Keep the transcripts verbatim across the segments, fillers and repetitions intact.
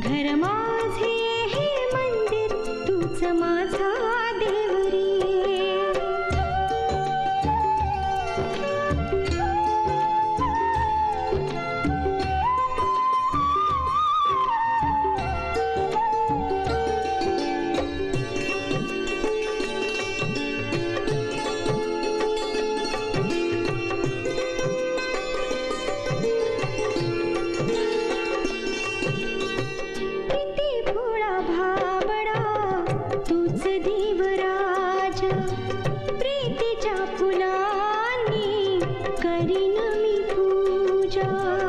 घर माझे हे मंदिर तूच माझा देवरी. तूच देवराज प्रीतीच्या फुलांनी करीन मी पूजा.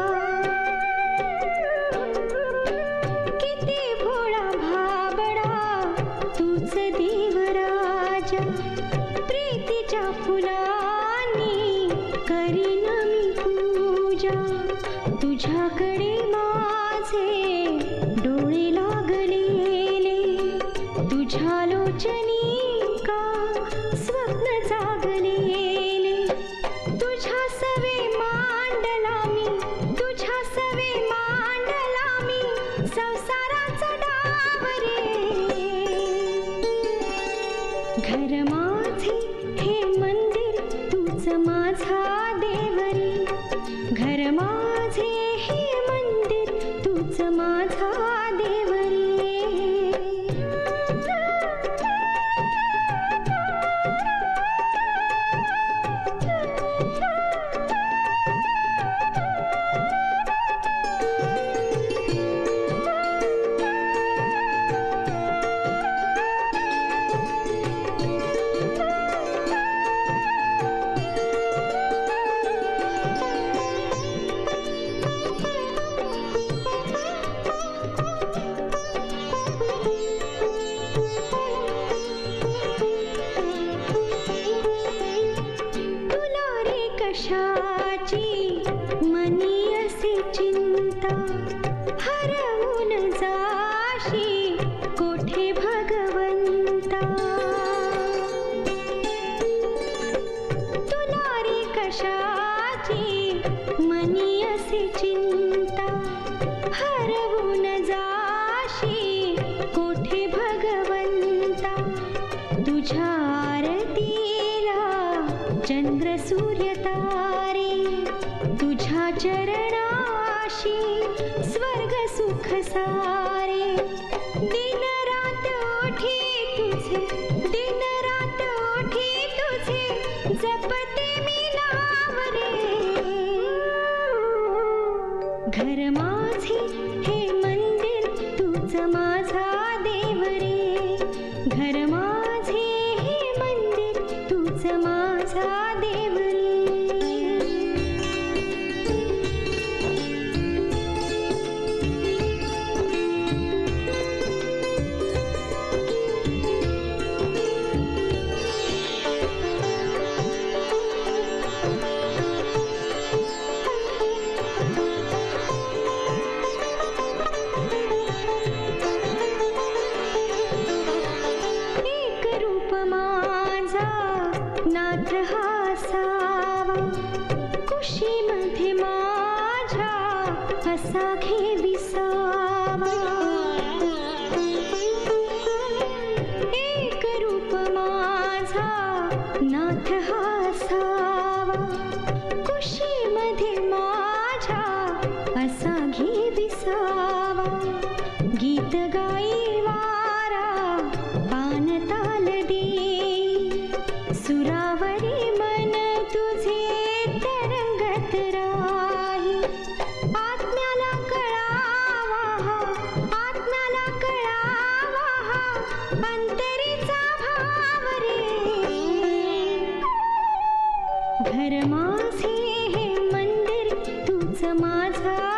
किती भोळा भाबडा तूच देवराज प्रीतीच्या फुलांनी करीन मी पूजा. तुझ्याकडे माझे डोळे लागलेले तुझ्या लोचनी का स्वप्न जागलेले. तुझ्या सवे मांडला मी तुझ्या सवे मांडला मी संसाराचा डाव रे. घर माझे हे मंदिर तूच माझा देवरी. घर माझे हे मंदिर तूच माझा देवरी. कशाची मनी असे चिंता हरवून जाशी कोठे भगवंता. तुला रे कशाची मनी असे चिंता हरवून जाशी कोठे भगवंता. तुझ्या आरतीला चंद्र सूर्य तारे तुझ्या चरणाशी स्वर्ग सुख सारे. दिन रात ओठी तुझे दिन रात ओठी तुझे जपते मी नाव रे. घर माझे हे मंदिर तूच माझा देवरी. घर माझे हे मंदिर तूच माझा देवरी. नाथ हासावा कुशीमध्ये माझ्या असा घे विसावा. एक रूप माझा नाथ हासावा कुशीमध्ये माझ्या असा घे विसावा. गीत गाई वारा पान ताल दे सुरावरी मन तुझे तरंगत राही. आत्म्याला कळावा आत्म्याला कळावा अंतरीचा भाव रे. घर माझे हे मंदिर तूच माझा